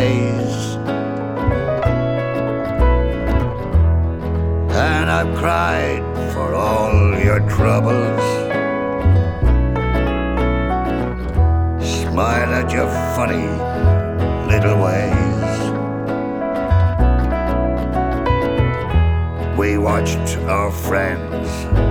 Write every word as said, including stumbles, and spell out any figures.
days, and I've cried for all your troubles, smile at your funny little ways. We watched our friends